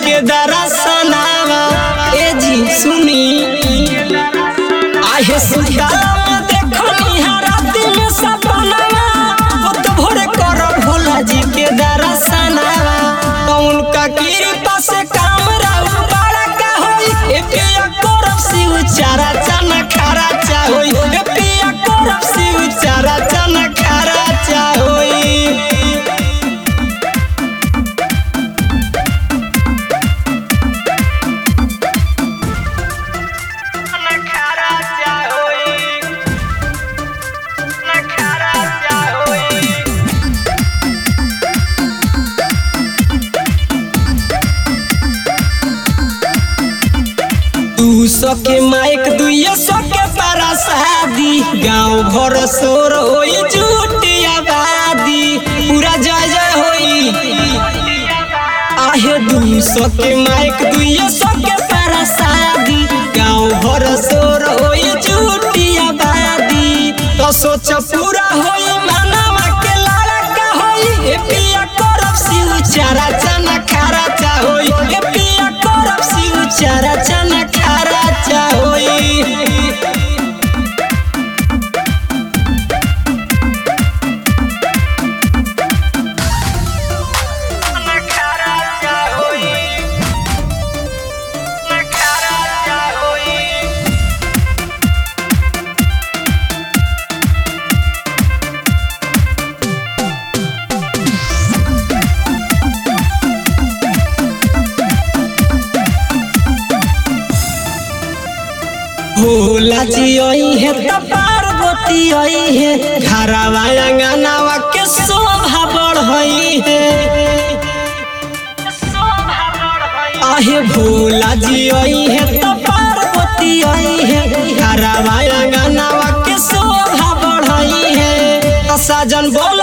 के दरसनावा ए जी सुनी आहे सुताला में देखनी रात में सपनावा तो भोर करब भोला जी के दरसनावा तो उनका कृपा से काम राउ बड़ा का होई ए पिया करब शिव चारा चना खारा चा होई ए पिया करब शिव चारा चना खारा चा होई सके माइक दुइया सके पारा शादी गाँव भर शोर होई झूठी आबादी पूरा जय जय होई आहे दू सके माइक दुइया सके पारा शादी गाँव भर शोर होई झूठी आबादी तो सोच पूरा होई मानवा के लाला का होई ए पिया करब शिव चारा चना खारा चा होई ए पिया करब शिव चारा चना खारा चा होई भोला जी आई है तो पार्वती आई है घरवा अंगनावा के शोभा बढ़ई है आहे भोला जी आई है तो पार्वती आई है घरवा अंगनावा के शोभा बढ़ई है साजन बोल